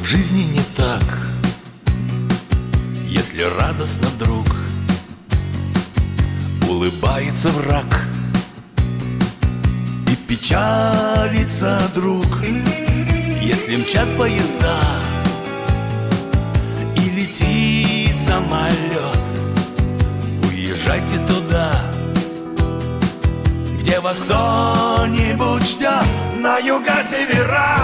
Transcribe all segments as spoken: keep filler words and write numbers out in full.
жизни не так, если радостно вдруг улыбается враг и печалится друг. Если мчат поезда и летит самолет, уезжайте туда, где вас кто-нибудь ждет. На юга, севера,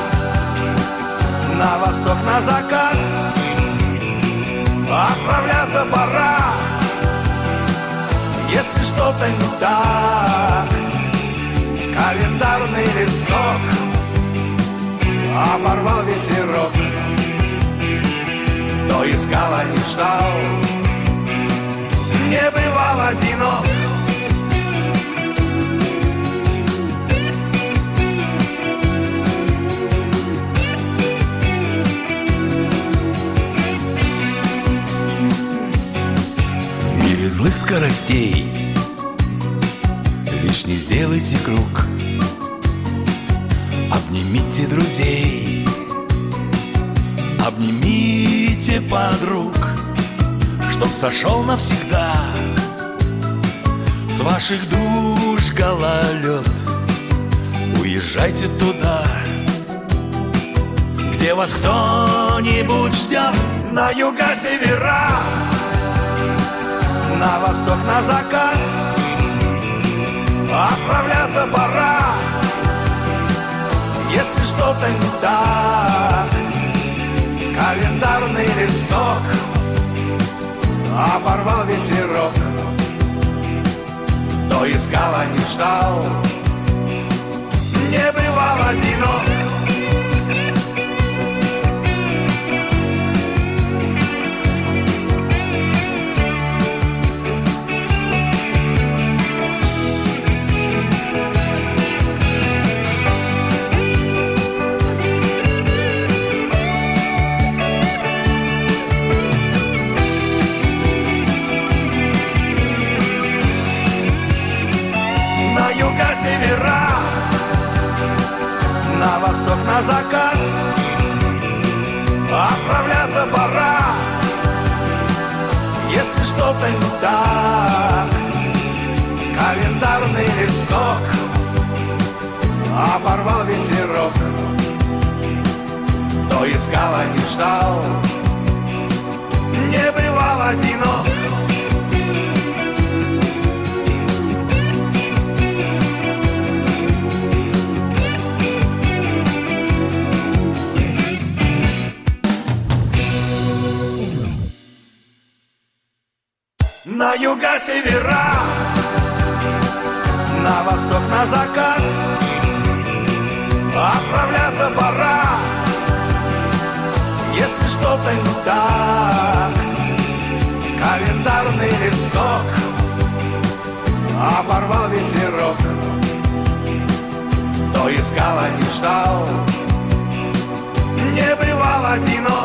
на восток, на закат отправляться пора. Если что-то не так, календарный листок оборвал ветерок. Кто искал, а не ждал, не бывал одинок. В мире злых скоростей лишь не сделайте круг. Обнимите друзей, обнимите подруг, чтоб сошел навсегда с ваших душ гололед. Уезжайте туда, где вас кто-нибудь ждет. На юга, севера, на восток, на закат отправляться пора. Если что-то не так, календарный листок оборвал ветерок. Кто искал, а не ждал, не бывал одинок. Севера, на восток, на закат отправляться пора. Если что-то не так, календарный листок оборвал ветерок. Кто искал, а не ждал, не бывал одинок. На юга, севера, на восток, на закат отправляться пора. Если что-то не так, календарный листок оборвал ветерок. Кто искал, а не ждал, не бывал одинок.